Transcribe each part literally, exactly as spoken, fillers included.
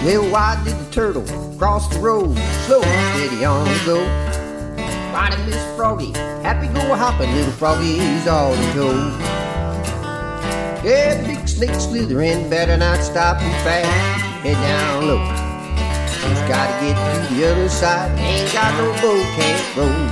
Well, why did the turtle cross the road? Slow and steady on the go. Why did Miss Froggy happy go hopping? Little froggies all in tow. Yeah, big snake slithering, better not stop too fast. Head down low. Just gotta get to the other side. Ain't got no boat, can't row.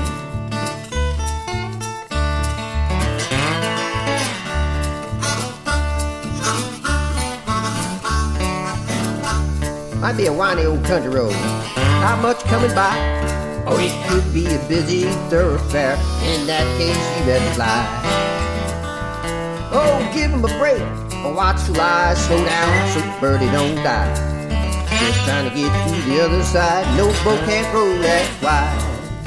Might be a whiny old country road, not much coming by. Or it could be a busy thoroughfare. In that case, you better fly. Oh, give him a break, or watch the lies slow down so the birdie don't die. Just trying to get to the other side. No boat can't row that wide.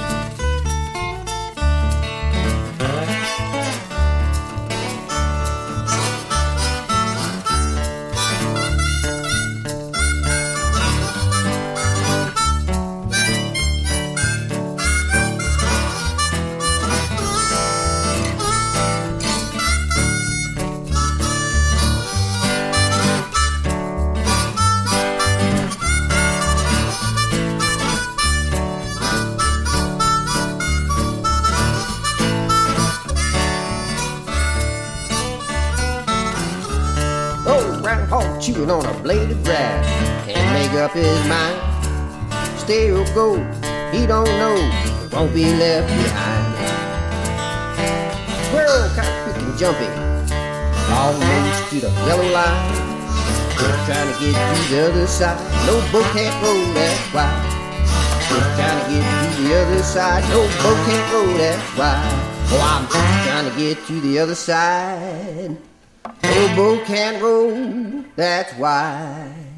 Groundhog chewing on a blade of grass, can't make up his mind. Stay or go, he don't know, won't be left behind. Squirrel kind of quick and jumpy, almost to the yellow line. Just trying to get to the other side, no boat can't row that wide. Just trying to get to the other side, no boat can't row that wide. Oh, I'm just trying to get to the other side. No boat can't row, that's why.